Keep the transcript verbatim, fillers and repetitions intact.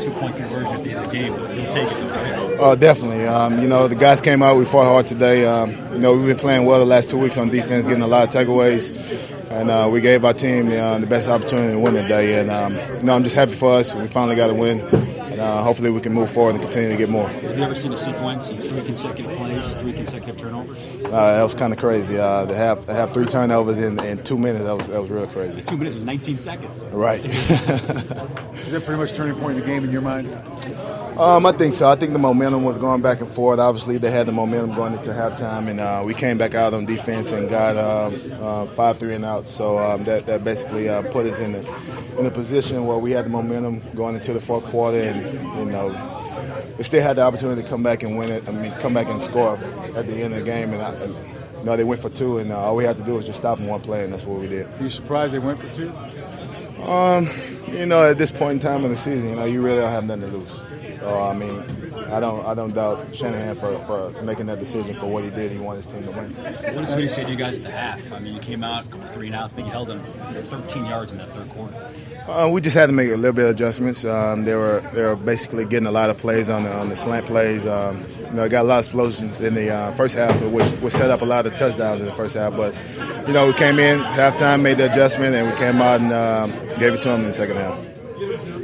two-point conversion at the end of the game. You'll take it, right? Oh, definitely. Um, you know, the guys came out. We fought hard today. Um, you know, we've been playing well the last two weeks on defense, getting a lot of takeaways. And uh, we gave our team the, uh, the best opportunity to win today. And, um, you know, I'm just happy for us. We finally got a win. And uh, hopefully we can move forward and continue to get more. Have you ever seen a sequence of three consecutive plays, three consecutive turnovers? Uh, that was kind of crazy. Uh, to have to have three turnovers in, in two minutes, that was that was real crazy. Two minutes was nineteen seconds. Right. Is that pretty much turning point in the game in your mind? Um, I think so. I think the momentum was going back and forth. Obviously, they had the momentum going into halftime, and uh, we came back out on defense and got um, uh, five three and out. So um, that that basically uh, put us in the in a position where we had the momentum going into the fourth quarter, and you know, we still had the opportunity to come back and win it. I mean, come back and score at the end of the game, and, I, and you know, they went for two, and uh, all we had to do was just stop them one play, and that's what we did. Are you surprised they went for two? Um, you know, at this point in time in the season, you know, you really don't have nothing to lose. So I mean, I don't, I don't doubt Shanahan for, for making that decision for what he did. He wanted his team to win. What does Sweeney say to you guys at the half? I mean, you came out, a couple three and outs. I think you held them thirteen yards in that third quarter. Uh, we just had to make a little bit of adjustments. Um, they were, they were basically getting a lot of plays on the on the slant plays. Um, you know, got a lot of explosions in the uh, first half, which, which set up a lot of touchdowns in the first half. But you know, we came in halftime, made the adjustment, and we came out and uh, gave it to them in the second half.